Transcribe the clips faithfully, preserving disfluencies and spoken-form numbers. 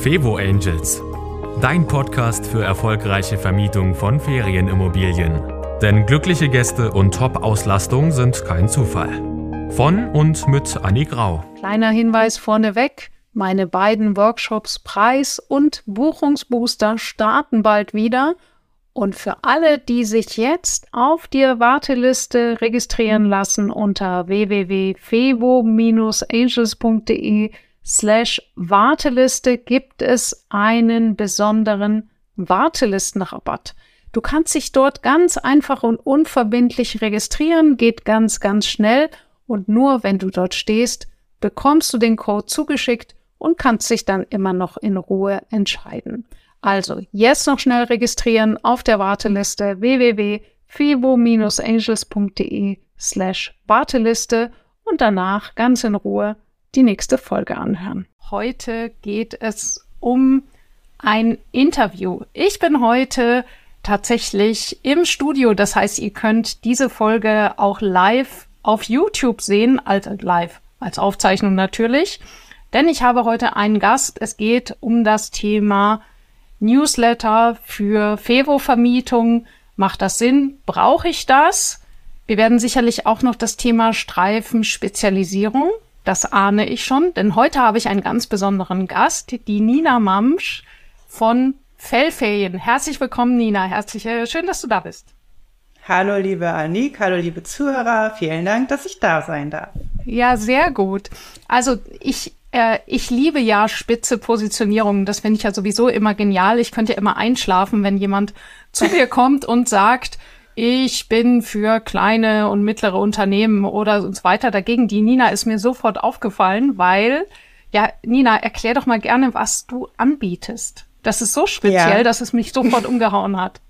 Fevo Angels, dein Podcast für erfolgreiche Vermietung von Ferienimmobilien. Denn glückliche Gäste und Top-Auslastung sind kein Zufall. Von und mit Anni Grau. Kleiner Hinweis vorneweg, meine beiden Workshops Preis- und Buchungsbooster starten bald wieder. Und für alle, die sich jetzt auf die Warteliste registrieren lassen unter w w w punkt fevo angels punkt de slash Warteliste gibt es einen besonderen Wartelistenrabatt. Du kannst dich dort ganz einfach und unverbindlich registrieren, geht ganz, ganz schnell und nur wenn du dort stehst, bekommst du den Code zugeschickt und kannst dich dann immer noch in Ruhe entscheiden. Also jetzt noch schnell registrieren auf der Warteliste w w w punkt fevo angels punkt de slash Warteliste und danach ganz in Ruhe die nächste Folge anhören. Heute geht es um ein Interview. Ich bin heute tatsächlich im Studio, das heißt, ihr könnt diese Folge auch live auf YouTube sehen, also live als Aufzeichnung natürlich, denn ich habe heute einen Gast. Es geht um das Thema Newsletter für Fevo-Vermietung. Macht das Sinn? Brauche ich das? Wir werden sicherlich auch noch das Thema Streifenspezialisierung, das ahne ich schon, denn heute habe ich einen ganz besonderen Gast, die Nina Mamsch von Fellferien. Herzlich willkommen, Nina. Herzlich äh, schön, dass du da bist. Hallo, liebe Anni, hallo, liebe Zuhörer. Vielen Dank, dass ich da sein darf. Ja, sehr gut. Also ich Äh, ich liebe ja spitze Positionierungen. Das finde ich ja sowieso immer genial. Ich könnte ja immer einschlafen, wenn jemand zu mir kommt und sagt, ich bin für kleine und mittlere Unternehmen oder so weiter. Dagegen, die Nina ist mir sofort aufgefallen, weil, ja, Nina, erklär doch mal gerne, was du anbietest. Das ist so speziell, ja, dass es mich sofort umgehauen hat.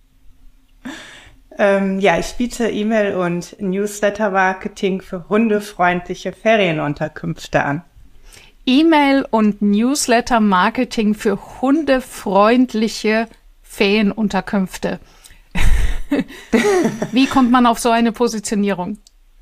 Ähm, ja, ich biete E-Mail- und Newsletter-Marketing für hundefreundliche Ferienunterkünfte an. E-Mail- und Newsletter-Marketing für hundefreundliche Ferienunterkünfte. Wie kommt man auf so eine Positionierung?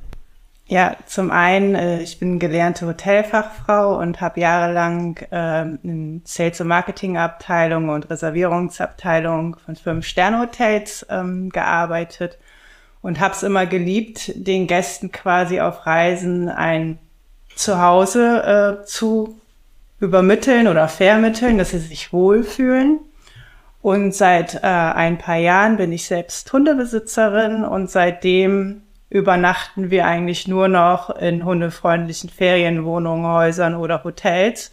Ja, zum einen, äh, ich bin gelernte Hotelfachfrau und habe jahrelang äh, in Sales- und Marketing-Abteilung und Reservierungsabteilung von Fünf-Sterne-Hotels ähm, gearbeitet und habe es immer geliebt, den Gästen quasi auf Reisen ein Zuhause äh, zu übermitteln oder vermitteln, dass sie sich wohlfühlen. Und seit äh, ein paar Jahren bin ich selbst Hundebesitzerin und seitdem übernachten wir eigentlich nur noch in hundefreundlichen Ferienwohnungen, Häusern oder Hotels.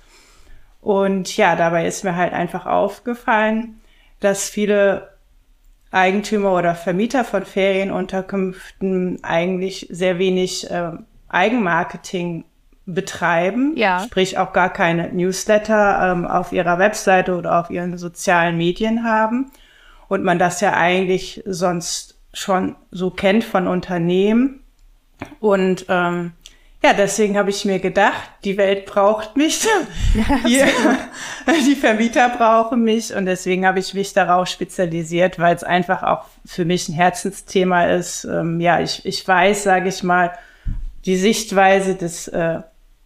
Und ja, dabei ist mir halt einfach aufgefallen, dass viele Eigentümer oder Vermieter von Ferienunterkünften eigentlich sehr wenig äh, Eigenmarketing betreiben, ja, sprich auch gar keine Newsletter ähm, auf ihrer Webseite oder auf ihren sozialen Medien haben und man das ja eigentlich sonst schon so kennt von Unternehmen und ähm, ja, deswegen habe ich mir gedacht, die Welt braucht mich, die, die Vermieter brauchen mich und deswegen habe ich mich darauf spezialisiert, weil es einfach auch für mich ein Herzensthema ist. Ähm, ja, ich, ich weiß, sage ich mal, die Sichtweise des äh,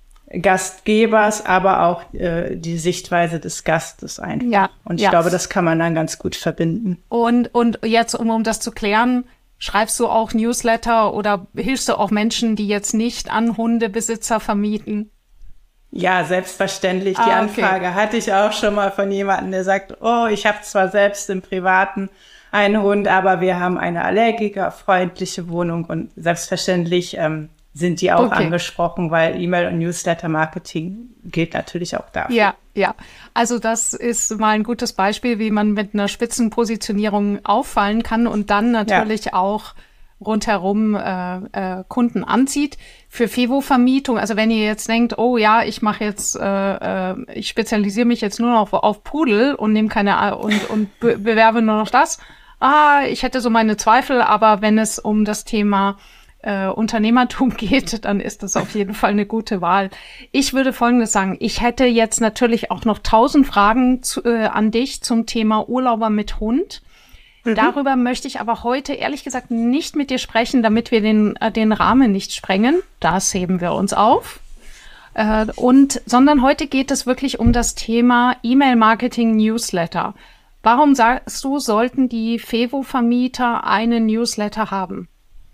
Gastgebers, aber auch äh, die Sichtweise des Gastes einfach. Ja, und ich ja. glaube, das kann man dann ganz gut verbinden. Und und jetzt, um, um das zu klären, schreibst du auch Newsletter oder hilfst du auch Menschen, die jetzt nicht an Hundebesitzer vermieten? Ja, selbstverständlich. Die ah, okay. Anfrage hatte ich auch schon mal von jemandem, der sagt, oh, ich habe zwar selbst im Privaten einen Hund, aber wir haben eine allergikerfreundliche Wohnung und selbstverständlich ähm, sind die auch okay. angesprochen, weil E-Mail- und Newsletter-Marketing gilt natürlich auch dafür. Ja, ja. Also das ist mal ein gutes Beispiel, wie man mit einer Spitzenpositionierung auffallen kann und dann natürlich ja. auch rundherum äh, äh, Kunden anzieht. Für Fevo-Vermietung, also wenn ihr jetzt denkt, oh ja, ich mache jetzt, äh, äh, ich spezialisiere mich jetzt nur noch auf, auf Pudel und nehme keine und, und be- bewerbe nur noch das. Ah, ich hätte so meine Zweifel, aber wenn es um das Thema Äh, Unternehmertum geht, dann ist das auf jeden Fall eine gute Wahl. Ich würde Folgendes sagen. Ich hätte jetzt natürlich auch noch tausend Fragen zu, äh, an dich zum Thema Urlauber mit Hund. Mhm. Darüber möchte ich aber heute ehrlich gesagt nicht mit dir sprechen, damit wir den, äh, den Rahmen nicht sprengen. Das heben wir uns auf. Äh, und, sondern heute geht es wirklich um das Thema E-Mail-Marketing-Newsletter. Warum sagst du, sollten die Fevo-Vermieter einen Newsletter haben?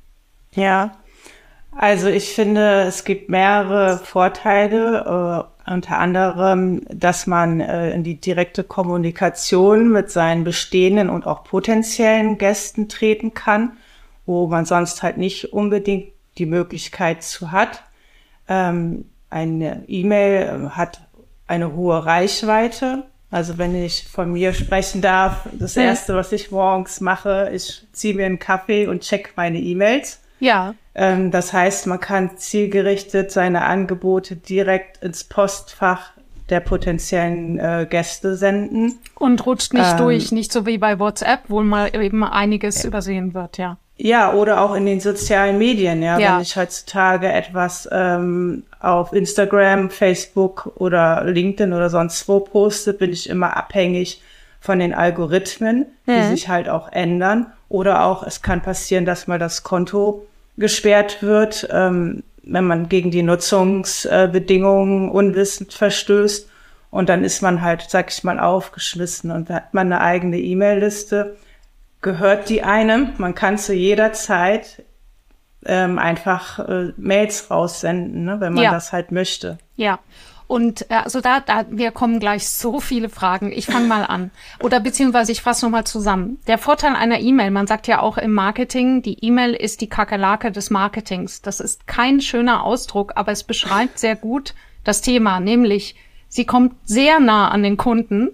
Ja, also ich finde, es gibt mehrere Vorteile, äh, unter anderem, dass man äh, in die direkte Kommunikation mit seinen bestehenden und auch potenziellen Gästen treten kann, wo man sonst halt nicht unbedingt die Möglichkeit zu hat. Ähm, eine E-Mail hat eine hohe Reichweite. Also wenn ich von mir sprechen darf, das hm. Erste, was ich morgens mache, ich ziehe mir einen Kaffee und check meine E-Mails. Ja. Ähm, das heißt, man kann zielgerichtet seine Angebote direkt ins Postfach der potenziellen äh, Gäste senden. Und rutscht nicht ähm, durch, nicht so wie bei WhatsApp, wo mal eben einiges äh, übersehen wird, ja. Ja, oder auch in den sozialen Medien, ja. ja. Wenn ich heutzutage etwas ähm, auf Instagram, Facebook oder LinkedIn oder sonst wo poste, bin ich immer abhängig von den Algorithmen, die mhm. sich halt auch ändern. Oder auch, es kann passieren, dass mal das Konto gesperrt wird, ähm, wenn man gegen die Nutzungsbedingungen unwissend verstößt. Und dann ist man halt, sag ich mal, aufgeschmissen und hat man eine eigene E-Mail-Liste. Gehört die einem. Man kann zu jeder Zeit ähm, einfach äh, Mails raussenden, ne, wenn man ja. das halt möchte. Ja. Und äh, also da, da, wir kommen gleich so viele Fragen. Ich fange mal an. Oder beziehungsweise ich fasse nochmal zusammen. Der Vorteil einer E-Mail, man sagt ja auch im Marketing, die E-Mail ist die Kakerlake des Marketings. Das ist kein schöner Ausdruck, aber es beschreibt sehr gut das Thema, nämlich sie kommt sehr nah an den Kunden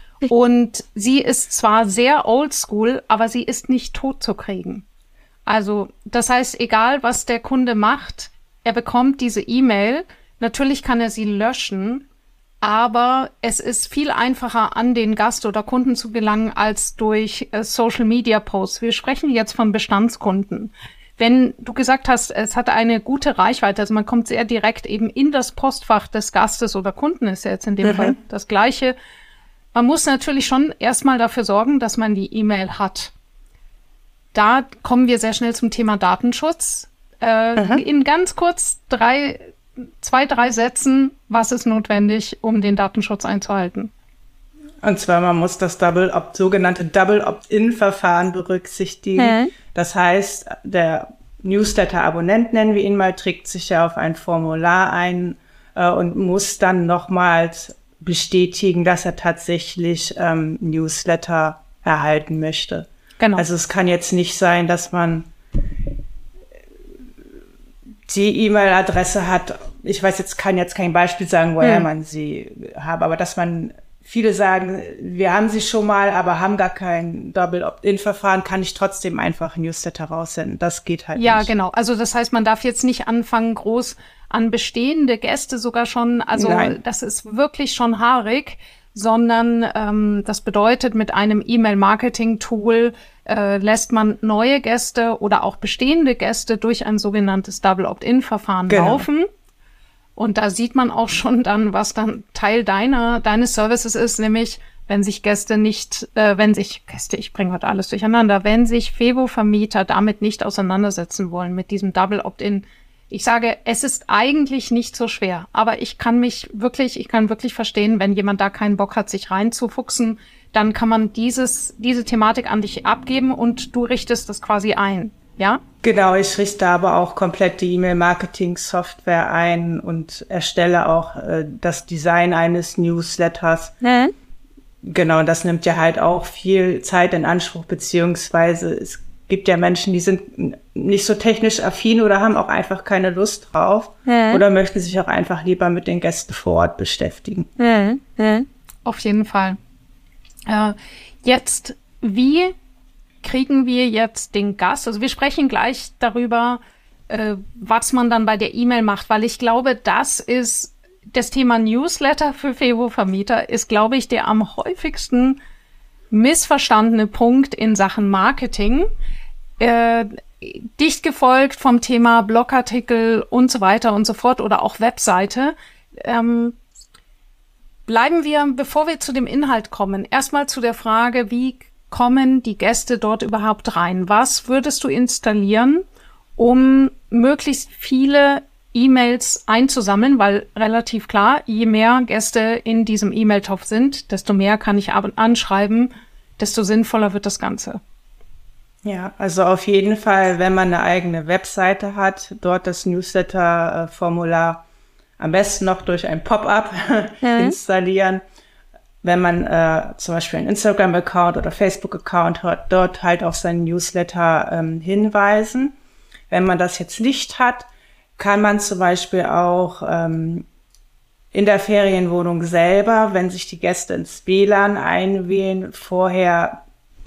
und sie ist zwar sehr oldschool, aber sie ist nicht tot zu kriegen. Also das heißt, egal was der Kunde macht, er bekommt diese E-Mail. Natürlich kann er sie löschen, aber es ist viel einfacher, an den Gast oder Kunden zu gelangen, als durch äh, Social-Media-Posts. Wir sprechen jetzt von Bestandskunden. Wenn du gesagt hast, es hat eine gute Reichweite, also man kommt sehr direkt eben in das Postfach des Gastes oder Kunden, ist ja jetzt in dem mhm. Fall das Gleiche. Man muss natürlich schon erstmal dafür sorgen, dass man die E-Mail hat. Da kommen wir sehr schnell zum Thema Datenschutz. Äh, mhm. In ganz kurz drei Zwei, drei Sätzen, was ist notwendig, um den Datenschutz einzuhalten? Und zwar, man muss das Double Opt, sogenannte Double Opt-in-Verfahren berücksichtigen. Hä? Das heißt, der Newsletter-Abonnent, nennen wir ihn mal, trägt sich ja auf ein Formular ein äh, und muss dann nochmals bestätigen, dass er tatsächlich ähm, Newsletter erhalten möchte. Genau. Also es kann jetzt nicht sein, dass man die E-Mail-Adresse hat, ich weiß jetzt, kann jetzt kein Beispiel sagen, woher hm. man sie hat, aber dass man, viele sagen, wir haben sie schon mal, aber haben gar kein Double Opt-in-Verfahren, kann ich trotzdem einfach Newsletter raussenden. Das geht halt ja, nicht. Ja, genau. Also das heißt, man darf jetzt nicht anfangen, groß an bestehende Gäste sogar schon, also Nein. das ist wirklich schon haarig, sondern ähm, das bedeutet, mit einem E-Mail-Marketing-Tool äh, lässt man neue Gäste oder auch bestehende Gäste durch ein sogenanntes Double Opt-in-Verfahren genau. laufen. Und da sieht man auch schon dann, was dann Teil deiner deines Services ist, nämlich wenn sich Gäste nicht, äh, wenn sich Gäste, ich bringe heute alles durcheinander, wenn sich Fevo-Vermieter damit nicht auseinandersetzen wollen mit diesem Double Opt-in. Ich sage, es ist eigentlich nicht so schwer, aber ich kann mich wirklich, ich kann wirklich verstehen, wenn jemand da keinen Bock hat, sich reinzufuchsen, dann kann man dieses, diese Thematik an dich abgeben und du richtest das quasi ein, ja? Genau, ich richte aber auch komplett die E-Mail-Marketing-Software ein und erstelle auch äh, das Design eines Newsletters. Mhm. Genau, das nimmt ja halt auch viel Zeit in Anspruch, beziehungsweise es gibt ja Menschen, die sind nicht so technisch affin oder haben auch einfach keine Lust drauf mhm. oder möchten sich auch einfach lieber mit den Gästen vor Ort beschäftigen. Mhm. Mhm. Auf jeden Fall. Äh, jetzt, wie kriegen wir jetzt den Gast? Also wir sprechen gleich darüber, äh, was man dann bei der E-Mail macht, weil ich glaube, das ist das Thema Newsletter für Fevo-Vermieter ist, glaube ich, der am häufigsten missverstandene Punkt in Sachen Marketing. Äh, dicht gefolgt vom Thema Blogartikel und so weiter und so fort oder auch Webseite. Ähm, bleiben wir, bevor wir zu dem Inhalt kommen, erstmal zu der Frage, wie kommen die Gäste dort überhaupt rein? Was würdest du installieren, um möglichst viele E-Mails einzusammeln, weil relativ klar, je mehr Gäste in diesem E-Mail-Topf sind, desto mehr kann ich anschreiben, desto sinnvoller wird das Ganze. Ja, also auf jeden Fall, wenn man eine eigene Webseite hat, dort das Newsletter-Formular am besten noch durch ein Pop-up mhm. installieren. Wenn man äh, zum Beispiel einen Instagram-Account oder Facebook-Account hat, dort halt auf seinen Newsletter ähm, hinweisen. Wenn man das jetzt nicht hat, kann man zum Beispiel auch ähm, in der Ferienwohnung selber, wenn sich die Gäste ins W L A N einwählen, vorher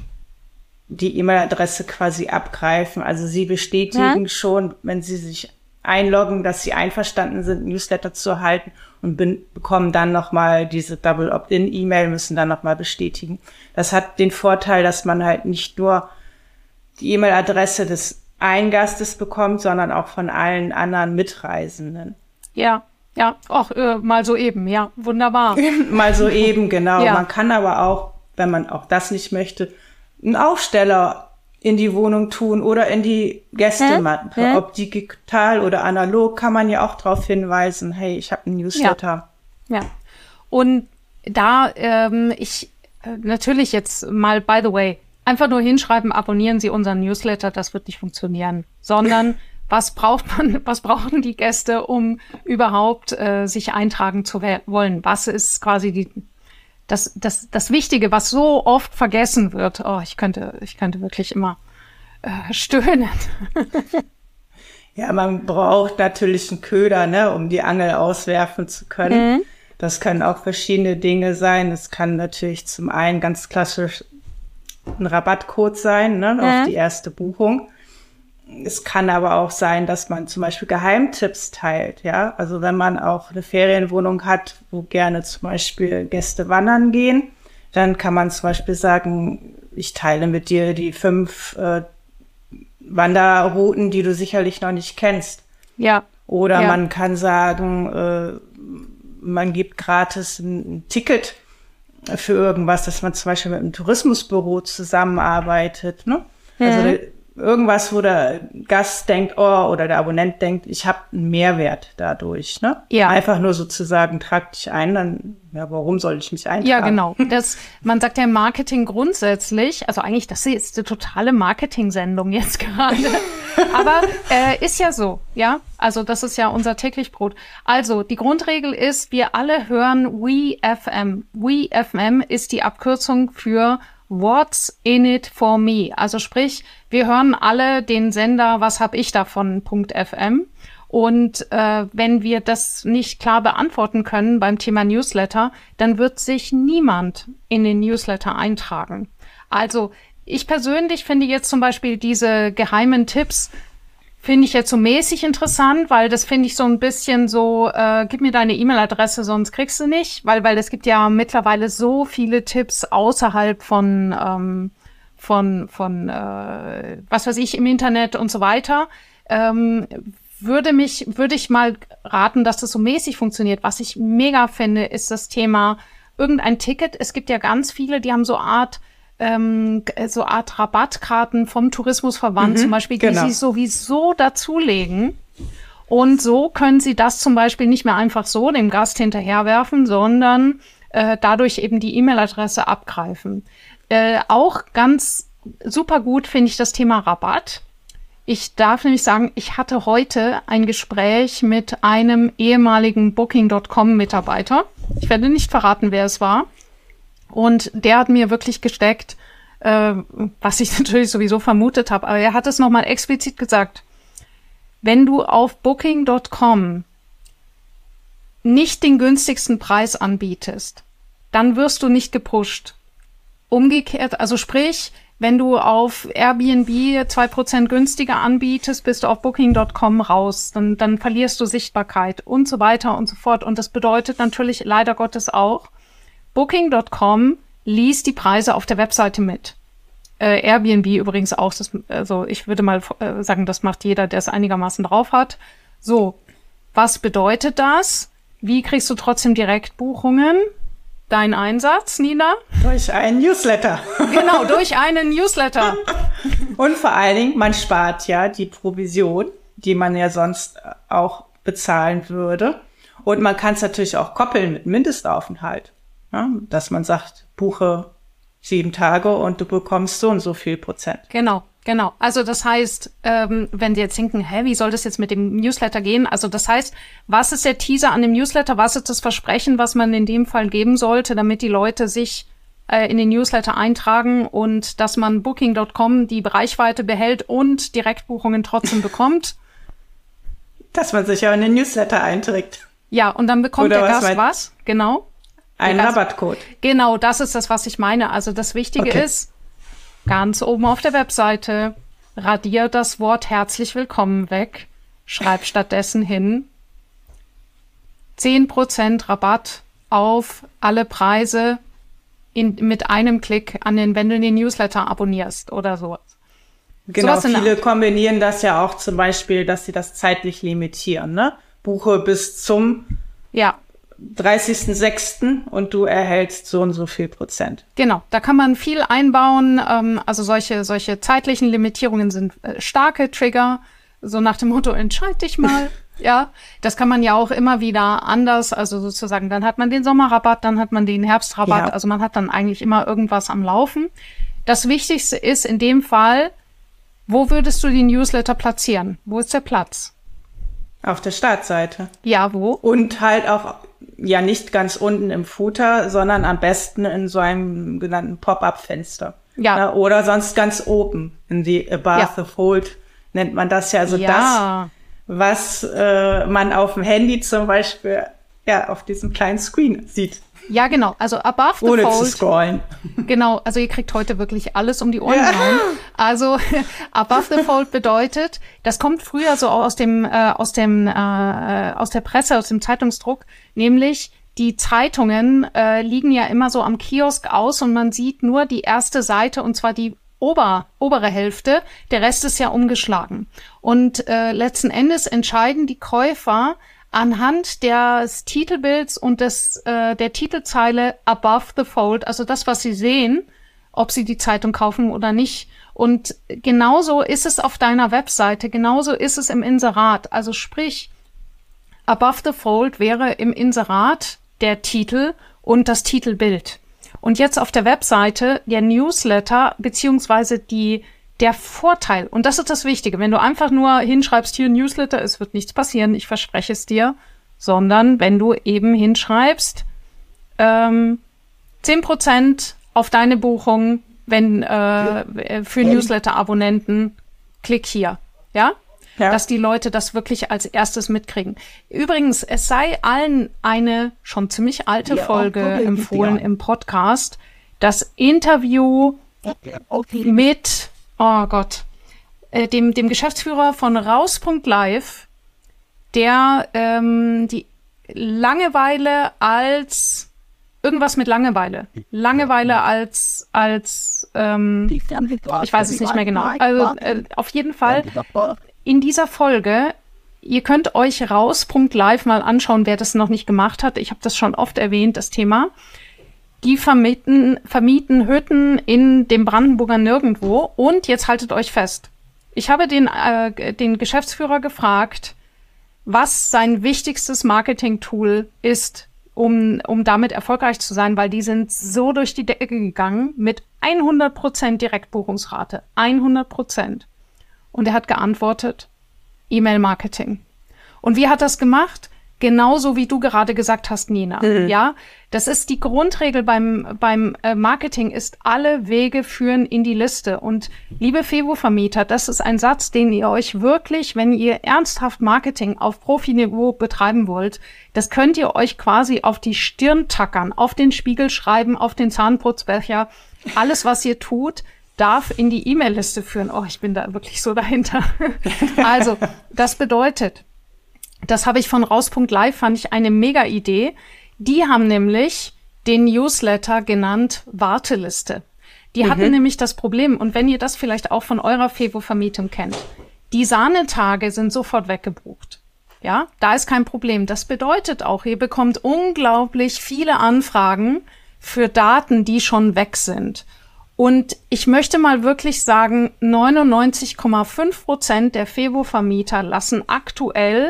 die E-Mail-Adresse quasi abgreifen. Also sie bestätigen ja. schon, wenn sie sich einloggen, dass sie einverstanden sind, Newsletter zu erhalten und be- bekommen dann nochmal diese Double Opt-in-E-Mail, müssen dann nochmal bestätigen. Das hat den Vorteil, dass man halt nicht nur die E-Mail-Adresse des einen Gastes bekommt, sondern auch von allen anderen Mitreisenden. Ja, ja, auch äh, mal so eben, ja, wunderbar. Mal so eben, genau. Ja. Man kann aber auch, wenn man auch das nicht möchte, einen Aufsteller in die Wohnung tun oder in die Gästemappe. Hm? Ob digital oder analog, kann man ja auch darauf hinweisen, hey, ich habe einen Newsletter. Ja, ja. Und da, ähm, ich, äh, natürlich jetzt mal, by the way, einfach nur hinschreiben, abonnieren Sie unseren Newsletter, das wird nicht funktionieren. Sondern, was braucht man, was brauchen die Gäste, um überhaupt äh, sich eintragen zu we- wollen? Was ist quasi die Das, das, das Wichtige, was so oft vergessen wird, oh, ich könnte, ich könnte wirklich immer äh, stöhnen. Ja, man braucht natürlich einen Köder, ne, um die Angel auswerfen zu können. Mhm. Das können auch verschiedene Dinge sein. Es kann natürlich zum einen ganz klassisch ein Rabattcode sein, ne, mhm. auf die erste Buchung. Es kann aber auch sein, dass man zum Beispiel Geheimtipps teilt, ja. Also wenn man auch eine Ferienwohnung hat, wo gerne zum Beispiel Gäste wandern gehen, dann kann man zum Beispiel sagen, ich teile mit dir die fünf äh, Wanderrouten, die du sicherlich noch nicht kennst. Ja. Oder ja. man kann sagen, äh, man gibt gratis ein, ein Ticket für irgendwas, dass man zum Beispiel mit einem Tourismusbüro zusammenarbeitet, ne? Mhm. Also der, irgendwas, wo der Gast denkt, oh, oder der Abonnent denkt, ich habe einen Mehrwert dadurch, ne? Ja. Einfach nur sozusagen, trag dich ein, dann, ja, warum soll ich mich eintragen? Ja, genau. Das, man sagt ja im Marketing grundsätzlich, also eigentlich, das ist eine totale Marketing-Sendung jetzt gerade. Aber äh, ist ja so, ja? Also das ist ja unser täglich Brot. Also die Grundregel ist, wir alle hören We F M. We F M ist die Abkürzung für What's in it for me? Also sprich, wir hören alle den Sender Was hab ich davon .fm und äh, wenn wir das nicht klar beantworten können beim Thema Newsletter, dann wird sich niemand in den Newsletter eintragen. Also ich persönlich finde jetzt zum Beispiel diese geheimen Tipps finde ich jetzt so mäßig interessant, weil das finde ich so ein bisschen so, äh, gib mir deine E-Mail-Adresse, sonst kriegst du nicht, weil weil es gibt ja mittlerweile so viele Tipps außerhalb von ähm, von von äh, was weiß ich im Internet und so weiter. Ähm, würde mich würde ich mal raten, dass das so mäßig funktioniert. Was ich mega finde, ist das Thema irgendein Ticket. Es gibt ja ganz viele, die haben so Art Ähm, so Art Rabattkarten vom Tourismusverband mhm, zum Beispiel, die genau. sie sowieso dazulegen. Und so können sie das zum Beispiel nicht mehr einfach so dem Gast hinterherwerfen, sondern äh, dadurch eben die E-Mail-Adresse abgreifen. Äh, auch ganz super gut finde ich das Thema Rabatt. Ich darf nämlich sagen, ich hatte heute ein Gespräch mit einem ehemaligen Booking Punkt com-Mitarbeiter. Ich werde nicht verraten, wer es war. Und der hat mir wirklich gesteckt, äh, was ich natürlich sowieso vermutet habe, aber er hat es nochmal explizit gesagt. Wenn du auf Booking Punkt com nicht den günstigsten Preis anbietest, dann wirst du nicht gepusht. Umgekehrt, also sprich, wenn du auf Airbnb zwei Prozent günstiger anbietest, bist du auf Booking Punkt com raus, dann, dann verlierst du Sichtbarkeit und so weiter und so fort. Und das bedeutet natürlich leider Gottes auch, Booking Punkt com liest die Preise auf der Webseite mit. Äh, Airbnb übrigens auch. Das, also ich würde mal äh, sagen, das macht jeder, der es einigermaßen drauf hat. So, was bedeutet das? Wie kriegst du trotzdem Direktbuchungen? Dein Einsatz, Nina? Durch einen Newsletter. Genau, durch einen Newsletter. Und vor allen Dingen, man spart ja die Provision, die man ja sonst auch bezahlen würde. Und man kann es natürlich auch koppeln mit Mindestaufenthalt. Ja, dass man sagt, buche sieben Tage und du bekommst so und so viel Prozent. Genau, genau. Also das heißt, ähm, wenn die jetzt denken, hä, wie soll das jetzt mit dem Newsletter gehen? Also das heißt, was ist der Teaser an dem Newsletter? Was ist das Versprechen, was man in dem Fall geben sollte, damit die Leute sich äh, in den Newsletter eintragen und dass man Booking Punkt com die Reichweite behält und Direktbuchungen trotzdem bekommt? Dass man sich ja in den Newsletter einträgt. Ja, und dann bekommt Oder der was Gast mein- was? Genau. Ein Also, Rabattcode. Genau, das ist das, was ich meine. Also das Wichtige Okay. ist, ganz oben auf der Webseite, radier das Wort herzlich willkommen weg, schreib stattdessen hin zehn Prozent Rabatt auf alle Preise in, mit einem Klick an den, wenn du den Newsletter abonnierst oder sowas. Genau, Sowas in der viele Art. kombinieren das ja auch zum Beispiel, dass sie das zeitlich limitieren, ne? Buche bis zum Ja. dreißigsten sechsten und du erhältst so und so viel Prozent. Genau, da kann man viel einbauen. Ähm, also solche, solche zeitlichen Limitierungen sind äh, starke Trigger, so nach dem Motto, entscheid dich mal. Ja, das kann man ja auch immer wieder anders, also sozusagen, dann hat man den Sommerrabatt, dann hat man den Herbstrabatt, Ja. also man hat dann eigentlich immer irgendwas am Laufen. Das Wichtigste ist in dem Fall, wo würdest du die Newsletter platzieren? Wo ist der Platz? Auf der Startseite. Ja, wo? Und halt auch, ja, nicht ganz unten im Footer, sondern am besten in so einem genannten Pop-up-Fenster. Ja. Na, oder sonst ganz oben in die Above Ja. the Fold nennt man das ja. Also Ja. das, was äh, man auf dem Handy zum Beispiel ja auf diesem kleinen Screen sieht, Ja, genau, also above the ohne zu fold. scrollen. Genau, also ihr kriegt heute wirklich alles um die Ohren Ja. gehauen. Also above the fold bedeutet, das kommt früher so aus dem äh, aus dem äh, aus der Presse, aus dem Zeitungsdruck, nämlich die Zeitungen äh, liegen ja immer so am Kiosk aus und man sieht nur die erste Seite und zwar die Ober, obere Hälfte, der Rest ist ja umgeschlagen. Und äh, letzten Endes entscheiden die Käufer anhand des Titelbilds und des äh, der Titelzeile above the fold, also das, was sie sehen, ob sie die Zeitung kaufen oder nicht. Und genauso ist es auf deiner Webseite, genauso ist es im Inserat. Also sprich, above the fold wäre im Inserat der Titel und das Titelbild. Und jetzt auf der Webseite der Newsletter beziehungsweise die der Vorteil, und das ist das Wichtige, wenn du einfach nur hinschreibst, hier Newsletter, es wird nichts passieren, ich verspreche es dir, sondern wenn du eben hinschreibst, ähm, zehn Prozent auf deine Buchung, wenn äh, für Newsletter-Abonnenten, klick hier, ja? Ja. Dass die Leute das wirklich als erstes mitkriegen. Übrigens, es sei allen eine schon ziemlich alte Ja, Folge okay, empfohlen ja. im Podcast, das Interview mit, oh Gott, äh, dem, dem Geschäftsführer von Raus Punkt live, der ähm, die Langeweile als irgendwas mit Langeweile. Langeweile als, als ähm, Ich ich weiß es nicht mehr genau. Also äh, auf jeden Fall in dieser Folge, ihr könnt euch Raus Punkt live mal anschauen, wer das noch nicht gemacht hat. Ich habe das schon oft erwähnt, das Thema. Die vermieten, vermieten Hütten in dem Brandenburger Nirgendwo. Und jetzt haltet euch fest. Ich habe den, äh, den Geschäftsführer gefragt, was sein wichtigstes Marketing-Tool ist, um, um damit erfolgreich zu sein, weil die sind so durch die Decke gegangen mit hundert Prozent Direktbuchungsrate. hundert Prozent. Und er hat geantwortet, E-Mail-Marketing. Und wie hat das gemacht? Genauso wie du gerade gesagt hast, Nina. Mhm. Ja, das ist die Grundregel beim, beim äh, Marketing ist, alle Wege führen in die Liste. Und liebe Fevo-Vermieter, das ist ein Satz, den ihr euch wirklich, wenn ihr ernsthaft Marketing auf Profiniveau betreiben wollt, das könnt ihr euch quasi auf die Stirn tackern, auf den Spiegel schreiben, auf den Zahnputzbecher. Alles, was ihr tut, darf in die E-Mail-Liste führen. Oh, ich bin da wirklich so dahinter. Also, das bedeutet, das habe ich von Raus Punkt live, fand ich eine mega Idee. Die haben nämlich den Newsletter genannt Warteliste. Die mhm. hatten nämlich das Problem, und wenn ihr das vielleicht auch von eurer Fevo-Vermietung kennt, die Sahnetage sind sofort weggebucht. Ja, da ist kein Problem. Das bedeutet auch, ihr bekommt unglaublich viele Anfragen für Daten, die schon weg sind. Und ich möchte mal wirklich sagen, neunundneunzig Komma fünf Prozent der Fevo-Vermieter lassen aktuell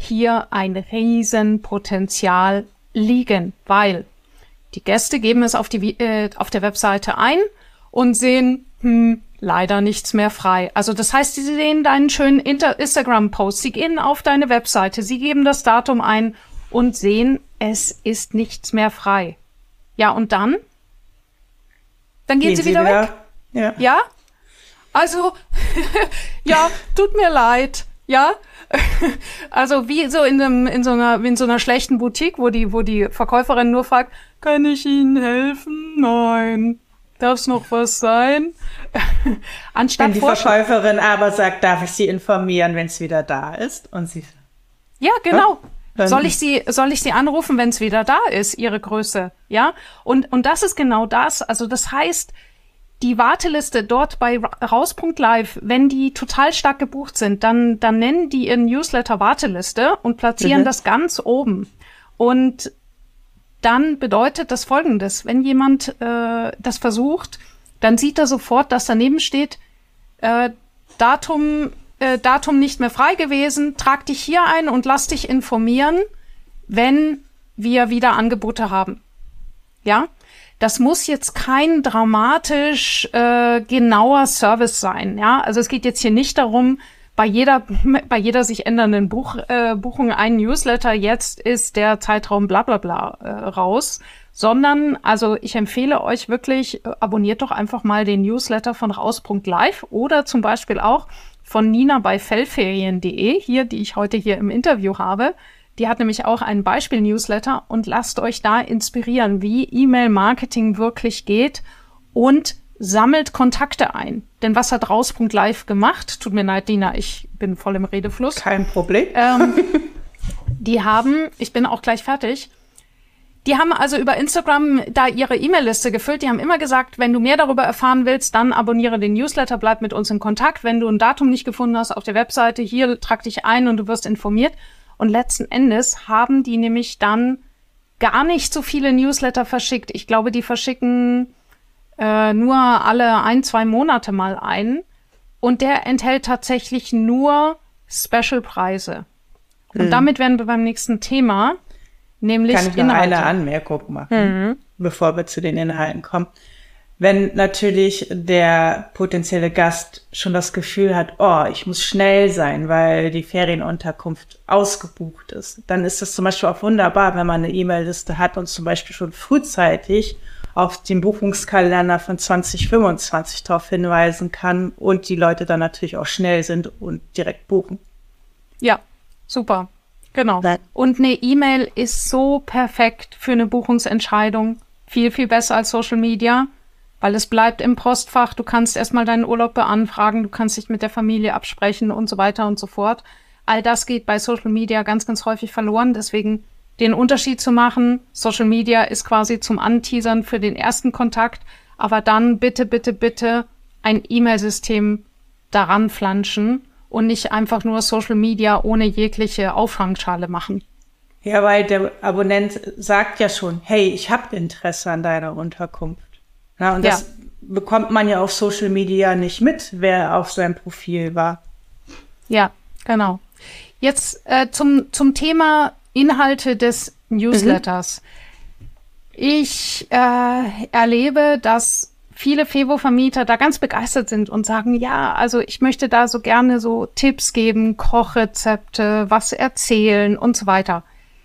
hier ein Riesenpotenzial liegen, weil die Gäste geben es auf, die, äh, auf der Webseite ein und sehen, hm, leider nichts mehr frei. Also das heißt, sie sehen deinen schönen Inter- Instagram-Post, sie gehen auf deine Webseite, sie geben das Datum ein und sehen, es ist nichts mehr frei. Ja, und dann? Dann gehen, gehen sie, sie wieder, wieder weg? Ja. Ja? Also, ja, tut mir leid, ja? Also wie so in einem, in so einer, in so einer schlechten Boutique, wo die, wo die Verkäuferin nur fragt, kann ich Ihnen helfen? Nein. Darf es noch was sein? Anstatt wenn die Verkäuferin aber sagt, darf ich Sie informieren, wenn es wieder da ist? Und sie, ja, genau. Ja? Soll ich Sie, soll ich Sie anrufen, wenn es wieder da ist, Ihre Größe? Ja? Und, und das ist genau das. Also das heißt, die Warteliste dort bei raus Punkt live, wenn die total stark gebucht sind, dann, dann nennen die ihren Newsletter Warteliste und platzieren mhm. das ganz oben. Und dann bedeutet das Folgendes: Wenn jemand äh, das versucht, dann sieht er sofort, dass daneben steht, äh, Datum, äh, Datum nicht mehr frei gewesen, trag dich hier ein und lass dich informieren, wenn wir wieder Angebote haben. Ja? Das muss jetzt kein dramatisch äh, genauer Service sein. Ja, also es geht jetzt hier nicht darum, bei jeder bei jeder sich ändernden Buch, äh, Buchung ein Newsletter, jetzt ist der Zeitraum bla bla bla äh, raus, sondern also ich empfehle euch wirklich, äh, abonniert doch einfach mal den Newsletter von raus Punkt live oder zum Beispiel auch von Nina bei fellferien punkt de, hier, die ich heute hier im Interview habe. Die hat nämlich auch einen Beispiel-Newsletter und lasst euch da inspirieren, wie E-Mail-Marketing wirklich geht und sammelt Kontakte ein. Denn was hat raus Punkt live gemacht? Tut mir leid, Dina, ich bin voll im Redefluss. Kein Problem. Ähm, die haben, ich bin auch gleich fertig, die haben also über Instagram da ihre E-Mail-Liste gefüllt. Die haben immer gesagt, wenn du mehr darüber erfahren willst, dann abonniere den Newsletter, bleib mit uns in Kontakt. Wenn du ein Datum nicht gefunden hast auf der Webseite, hier trag dich ein und du wirst informiert. Und letzten Endes haben die nämlich dann gar nicht so viele Newsletter verschickt. Ich glaube, die verschicken äh, nur alle ein, zwei Monate mal einen. Und der enthält tatsächlich nur Special-Preise. Und hm. damit werden wir beim nächsten Thema, nämlich Kann ich noch Inhalte. eine Anmerkung machen, mhm. bevor wir zu den Inhalten kommen. Wenn natürlich der potenzielle Gast schon das Gefühl hat, oh, ich muss schnell sein, weil die Ferienunterkunft ausgebucht ist, dann ist es zum Beispiel auch wunderbar, wenn man eine E-Mail-Liste hat und zum Beispiel schon frühzeitig auf den Buchungskalender von zwanzig fünfundzwanzig darauf hinweisen kann und die Leute dann natürlich auch schnell sind und direkt buchen. Ja, super. Genau. Und eine E-Mail ist so perfekt für eine Buchungsentscheidung. Viel, viel besser als Social Media. Weil es bleibt im Postfach, du kannst erstmal deinen Urlaub beanfragen, du kannst dich mit der Familie absprechen und so weiter und so fort. All das geht bei Social Media ganz, ganz häufig verloren. Deswegen den Unterschied zu machen, Social Media ist quasi zum Anteasern für den ersten Kontakt, aber dann bitte, bitte, bitte ein E-Mail-System daran flanschen und nicht einfach nur Social Media ohne jegliche Auffangschale machen. Ja, weil der Abonnent sagt ja schon, hey, ich habe Interesse an deiner Unterkunft. Ja, und das ja. bekommt man ja auf Social Media nicht mit, wer auf seinem Profil war. Ja, genau. Jetzt äh, zum, zum Thema Inhalte des Newsletters. Mhm. Ich äh, erlebe, dass viele Fevo-Vermieter da ganz begeistert sind und sagen, ja, also ich möchte da so gerne so Tipps geben, Kochrezepte, was erzählen und so weiter.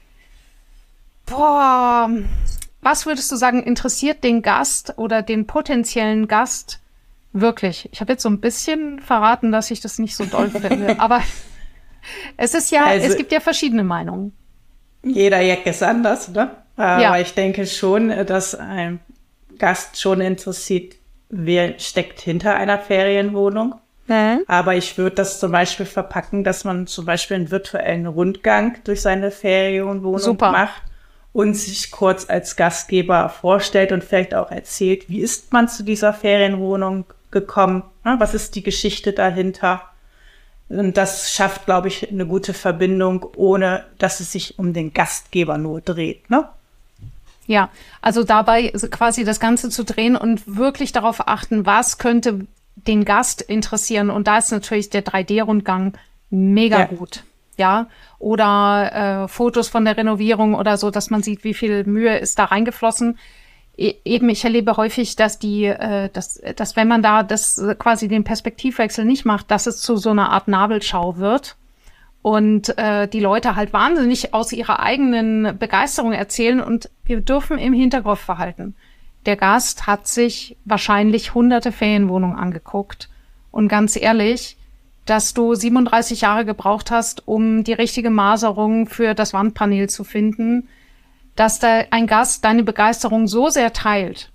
Boah, was würdest du sagen, interessiert den Gast oder den potenziellen Gast wirklich? Ich habe jetzt so ein bisschen verraten, dass ich das nicht so doll finde, aber es ist ja, also, es gibt ja verschiedene Meinungen. Jeder Jack ist anders, ne? Aber ja. ich denke schon, dass ein Gast schon interessiert, wer steckt hinter einer Ferienwohnung. Mhm. Aber ich würde das zum Beispiel verpacken, dass man zum Beispiel einen virtuellen Rundgang durch seine Ferienwohnung Super. macht. Und sich kurz als Gastgeber vorstellt und vielleicht auch erzählt, wie ist man zu dieser Ferienwohnung gekommen? Was ist die Geschichte dahinter? Und das schafft, glaube ich, eine gute Verbindung, ohne dass es sich um den Gastgeber nur dreht, ne? Ja, also dabei quasi das Ganze zu drehen und wirklich darauf achten, was könnte den Gast interessieren. Und da ist natürlich der drei D Rundgang mega ja. gut. ja, oder äh, Fotos von der Renovierung oder so, dass man sieht, wie viel Mühe ist da reingeflossen. E- eben, ich erlebe häufig, dass die, äh, dass, dass wenn man da das äh, quasi den Perspektivwechsel nicht macht, dass es zu so einer Art Nabelschau wird und äh, die Leute halt wahnsinnig aus ihrer eigenen Begeisterung erzählen und wir dürfen im Hinterkopf behalten. Der Gast hat sich wahrscheinlich hunderte Ferienwohnungen angeguckt und ganz ehrlich, dass du siebenunddreißig Jahre gebraucht hast, um die richtige Maserung für das Wandpanel zu finden, dass da ein Gast deine Begeisterung so sehr teilt.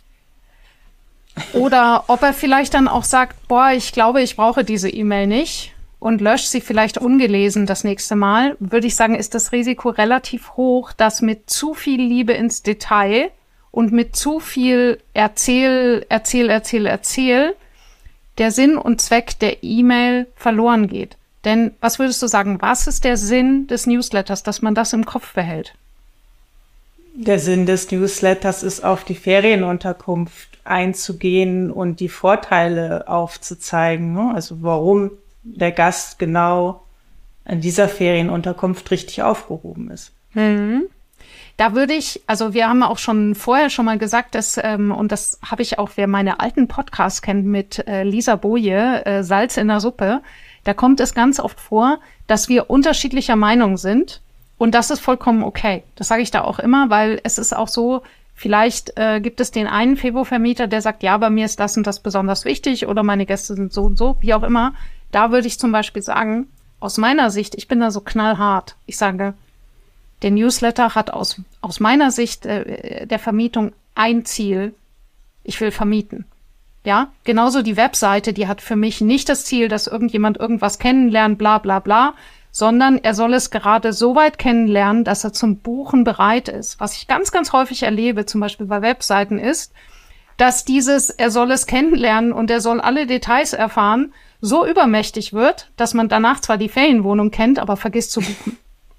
Oder ob er vielleicht dann auch sagt, boah, ich glaube, ich brauche diese E-Mail nicht und löscht sie vielleicht ungelesen das nächste Mal, würde ich sagen, ist das Risiko relativ hoch, dass mit zu viel Liebe ins Detail und mit zu viel Erzähl, Erzähl, Erzähl, Erzähl der Sinn und Zweck der E-Mail verloren geht. Denn was würdest du sagen, was ist der Sinn des Newsletters, dass man das im Kopf behält? Der Sinn des Newsletters ist, auf die Ferienunterkunft einzugehen und die Vorteile aufzuzeigen, ne? Also warum der Gast genau an dieser Ferienunterkunft richtig aufgehoben ist. Mhm. Da würde ich, also wir haben auch schon vorher schon mal gesagt, dass, ähm, und das habe ich auch, wer meine alten Podcasts kennt mit äh, Lisa Boje, äh, Salz in der Suppe, da kommt es ganz oft vor, dass wir unterschiedlicher Meinung sind und das ist vollkommen okay. Das sage ich da auch immer, weil es ist auch so, vielleicht äh, gibt es den einen Fevo-Vermieter, der sagt, ja, bei mir ist das und das besonders wichtig oder meine Gäste sind so und so, wie auch immer. Da würde ich zum Beispiel sagen, aus meiner Sicht, ich bin da so knallhart, ich sage, der Newsletter hat aus, aus meiner Sicht äh, der Vermietung ein Ziel. Ich will vermieten. Ja, genauso die Webseite, die hat für mich nicht das Ziel, dass irgendjemand irgendwas kennenlernt, bla bla bla, sondern er soll es gerade so weit kennenlernen, dass er zum Buchen bereit ist. Was ich ganz, ganz häufig erlebe, zum Beispiel bei Webseiten, ist, dass dieses, er soll es kennenlernen und er soll alle Details erfahren, so übermächtig wird, dass man danach zwar die Ferienwohnung kennt, aber vergisst zu buchen.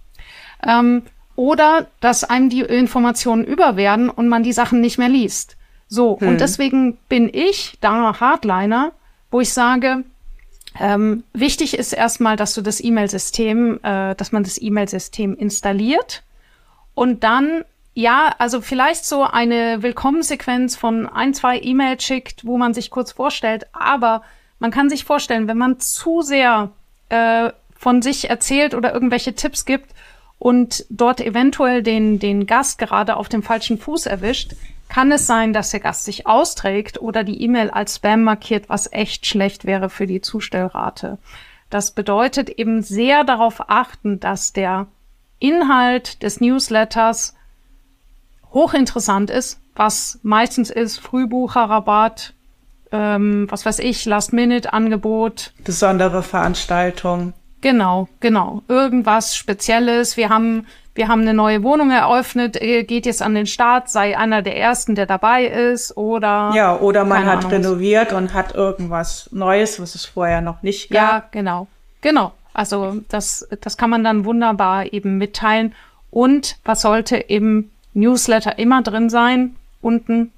Ähm, oder dass einem die Informationen überwerden und man die Sachen nicht mehr liest. So, hm. Und deswegen bin ich da Hardliner, wo ich sage, ähm, wichtig ist erstmal, dass du das E-Mail-System, äh, dass man das E-Mail-System installiert und dann, ja, also vielleicht so eine Willkommenssequenz von ein, zwei E-Mails schickt, wo man sich kurz vorstellt, aber man kann sich vorstellen, wenn man zu sehr äh, von sich erzählt oder irgendwelche Tipps gibt, und dort eventuell den, den Gast gerade auf dem falschen Fuß erwischt, kann es sein, dass der Gast sich austrägt oder die E-Mail als Spam markiert, was echt schlecht wäre für die Zustellrate. Das bedeutet eben sehr darauf achten, dass der Inhalt des Newsletters hochinteressant ist, was meistens ist Frühbucherrabatt, ähm, was weiß ich, Last-Minute-Angebot. Besondere Veranstaltung. Genau, genau. Irgendwas Spezielles. Wir haben, wir haben eine neue Wohnung eröffnet, geht jetzt an den Start, sei einer der Ersten, der dabei ist, oder... Ja, oder man hat Ahnung, renoviert und hat irgendwas Neues, was es vorher noch nicht gab. Ja, genau, genau. Also das, das kann man dann wunderbar eben mitteilen. Und was sollte im Newsletter immer drin sein? Unten.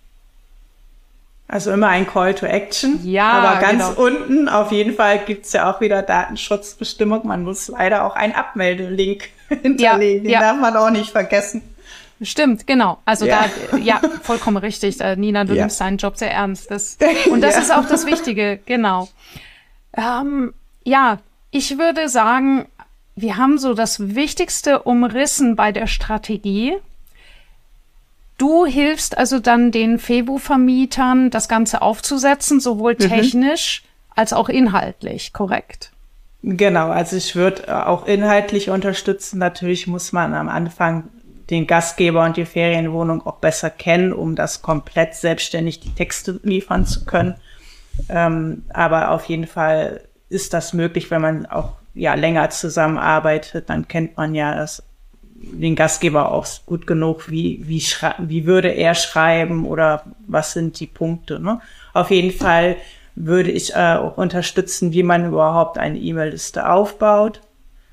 Also immer ein Call to Action. Ja, aber ganz genau. unten auf jeden Fall gibt's ja auch wieder Datenschutzbestimmung. Man muss leider auch einen Abmeldelink hinterlegen. Den ja. darf man auch nicht vergessen. Stimmt, genau. Also Ja. da, ja, vollkommen richtig. Äh, Nina, du Ja. nimmst deinen Job sehr ernst. Das, und das Ja. ist auch das Wichtige, genau. Ähm, ja, ich würde sagen, wir haben so das Wichtigste umrissen bei der Strategie. Du hilfst also dann den Fevo-Vermietern, das Ganze aufzusetzen, sowohl technisch mhm. als auch inhaltlich, korrekt? Genau, also ich würde auch inhaltlich unterstützen. Natürlich muss man am Anfang den Gastgeber und die Ferienwohnung auch besser kennen, um das komplett selbstständig die Texte liefern zu können. Ähm, aber auf jeden Fall ist das möglich, wenn man auch ja länger zusammenarbeitet, dann kennt man ja das den Gastgeber auch gut genug, wie, wie, schrei- wie würde er schreiben oder was sind die Punkte. Ne? Auf jeden Fall würde ich äh, auch unterstützen, wie man überhaupt eine E-Mail-Liste aufbaut.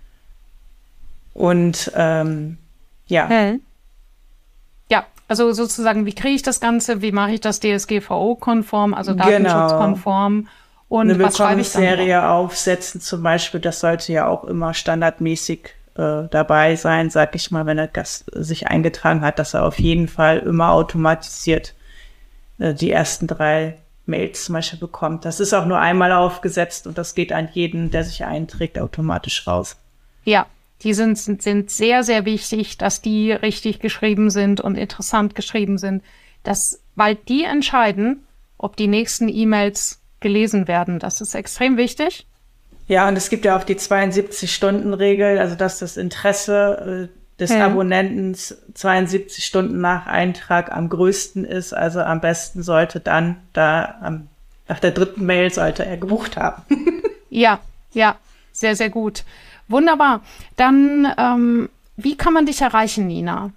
Und ähm, ja. Hm. Ja, also sozusagen, wie kriege ich das Ganze, wie mache ich das D S G V O-konform, also datenschutzkonform Und eine was schreibe ich dann Willkommensserie aufsetzen zum Beispiel, das sollte ja auch immer standardmäßig äh, dabei sein, sag ich mal, wenn der Gast sich eingetragen hat, dass er auf jeden Fall immer automatisiert äh, die ersten drei Mails zum Beispiel bekommt. Das ist auch nur einmal aufgesetzt und das geht an jeden, der sich einträgt, automatisch raus. Ja, die sind, sind, sind sehr, sehr wichtig, dass die richtig geschrieben sind und interessant geschrieben sind, dass, weil die entscheiden, ob die nächsten E-Mails gelesen werden. Das ist extrem wichtig. Ja, und es gibt ja auch die zweiundsiebzig-Stunden-Regel, also dass das Interesse äh, des ja. Abonnenten zweiundsiebzig Stunden nach Eintrag am größten ist. Also am besten sollte dann da am, nach der dritten Mail sollte er gebucht haben. Ja, ja, sehr, sehr gut. Wunderbar. Dann, ähm, wie kann man dich erreichen, Nina?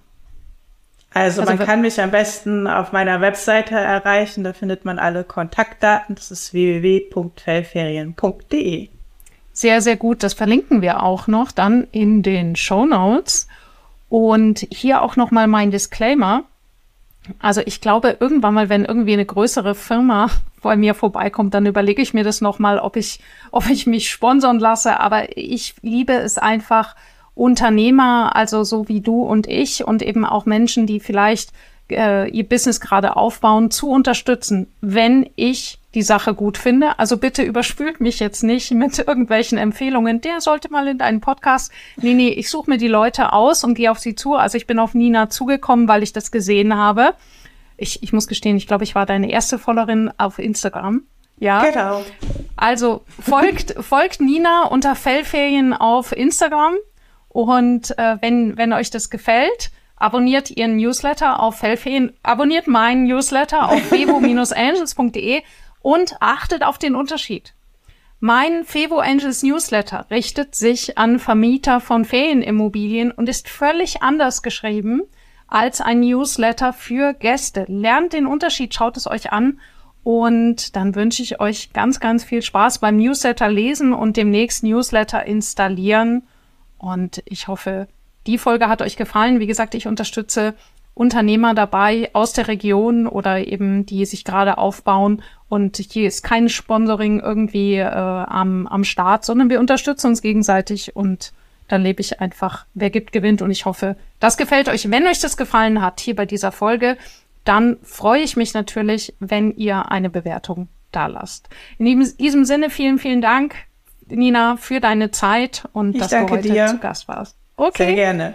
Also, also man kann mich am besten auf meiner Webseite erreichen. Da findet man alle Kontaktdaten. Das ist w w w punkt fellferien punkt d e. Sehr, sehr gut. Das verlinken wir auch noch dann in den Shownotes. Und hier auch noch mal mein Disclaimer. Also ich glaube, irgendwann mal, wenn irgendwie eine größere Firma bei mir vorbeikommt, dann überlege ich mir das noch mal, ob ich, ob ich mich sponsern lasse. Aber ich liebe es einfach, Unternehmer, also so wie du und ich und eben auch Menschen, die vielleicht äh, ihr Business gerade aufbauen, zu unterstützen, wenn ich die Sache gut finde. Also bitte überspült mich jetzt nicht mit irgendwelchen Empfehlungen. Der sollte mal in deinen Podcast. Nee, nee, ich suche mir die Leute aus und gehe auf sie zu. Also ich bin auf Nina zugekommen, weil ich das gesehen habe. Ich, ich muss gestehen, ich glaube, ich war deine erste Followerin auf Instagram. Ja. Genau. Also folgt, folgt Nina unter Fellferien auf Instagram. Und äh, wenn, wenn euch das gefällt, abonniert ihren Newsletter auf Fellferien, abonniert meinen Newsletter auf fevo Bindestrich angels punkt d e und achtet auf den Unterschied. Mein Fevo Angels Newsletter richtet sich an Vermieter von Ferienimmobilien und ist völlig anders geschrieben als ein Newsletter für Gäste. Lernt den Unterschied, schaut es euch an und dann wünsche ich euch ganz, ganz viel Spaß beim Newsletter lesen und demnächst Newsletter installieren. Und ich hoffe, die Folge hat euch gefallen. Wie gesagt, ich unterstütze Unternehmer dabei aus der Region oder eben die sich gerade aufbauen. Und hier ist kein Sponsoring irgendwie äh, am, am Start, sondern wir unterstützen uns gegenseitig und dann lebe ich einfach, wer gibt, gewinnt. Und ich hoffe, das gefällt euch. Wenn euch das gefallen hat hier bei dieser Folge, dann freue ich mich natürlich, wenn ihr eine Bewertung da lasst. In diesem, diesem Sinne vielen, vielen Dank, Nina, für deine Zeit und ich dass du heute dir. zu Gast warst. Okay. Sehr gerne.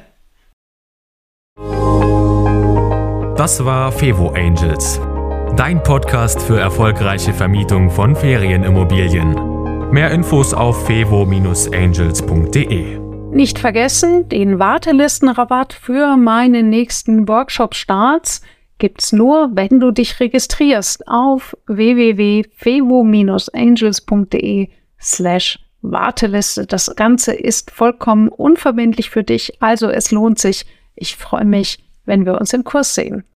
Das war Fevo Angels, dein Podcast für erfolgreiche Vermietung von Ferienimmobilien. Mehr Infos auf fevo Bindestrich angels punkt d e. Nicht vergessen, den Wartelistenrabatt für meine nächsten Workshop-Starts gibt's nur, wenn du dich registrierst auf w w w punkt fevo Bindestrich angels punkt d e slash Warteliste. Das Ganze ist vollkommen unverbindlich für dich, also es lohnt sich. Ich freue mich, wenn wir uns im Kurs sehen.